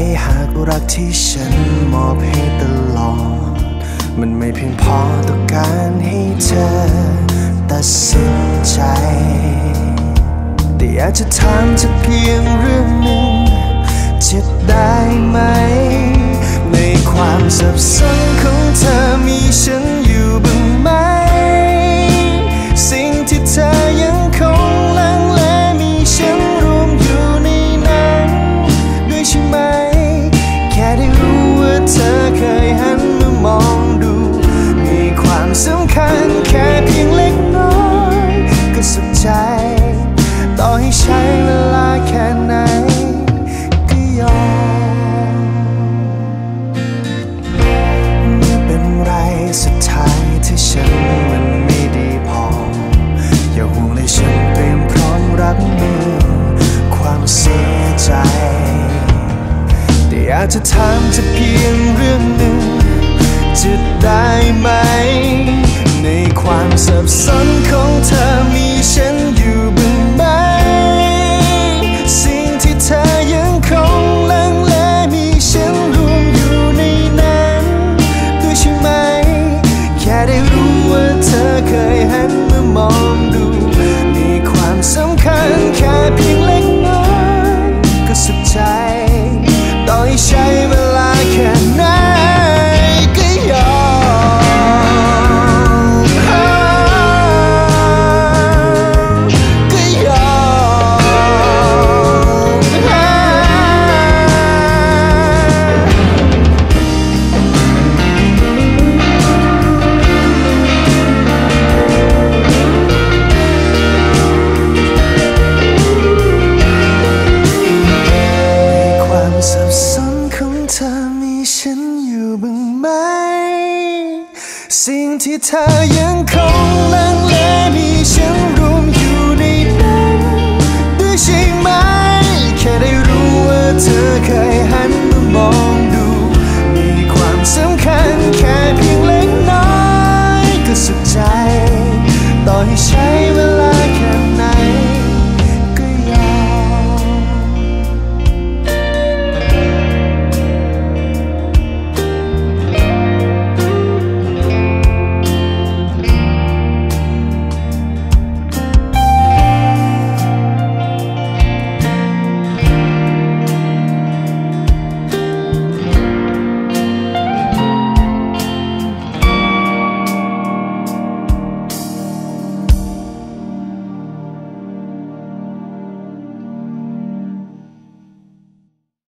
หากรักที่ฉันมอบให้ตลอดมันไม่เพียงพอต่อการให้เธอตัดสินใจแต่อยากจะถามเธอเพียงเรื่องหนึ่งจะได้ไหมในความสับสนของเธอมีฉันอยู่บ้างไหมสิ่งที่เธอยังคงลังเลมีฉันรวมอยู่ในนั้นด้วยใช่ไหมแค่ได้รู้ว่าเธอเคยหันมามองดูมีความสำคัญแค่เพียงเล็กน้อยก็สุขใจต่อให้ใช้เวลาแค่ไหนก็ยอมไม่เป็นไรสุดท้ายที่ฉันมันไม่ดีพออย่าห่วงเลยฉันเตรียมพร้อมรับมือความเสียใจแต่อยากจะถามเธอเพียงเรื่องหนึ่งจะได้ไหมในความสับสนของเธอมีฉันอยู่บ้างไหมสิ่งที่เธอยังคงลังเลมีฉันรวมอยู่ในนั้นด้วยใช่ไหมแค่ได้รู้ว่าเธอเคยหันมามองดูมีความสำคัญแค่เพียงเล็กน้อยก็สุขใจต่อให้ใช้เวลาแค่ไหนก็ยอมก็ยอมความสับสนของเธอมีฉันอยู่บ้างไหมสิ่งที่เธอยังคงลังเลมีฉันรวมอยู่ในนั้นด้วยใช่ไหมแค่ได้รู้ว่าเธอเคยหันมามองดูมีความสำคัญแค่เพียงเล็กน้อยก็สุขใจต่อให้ใช้เวลา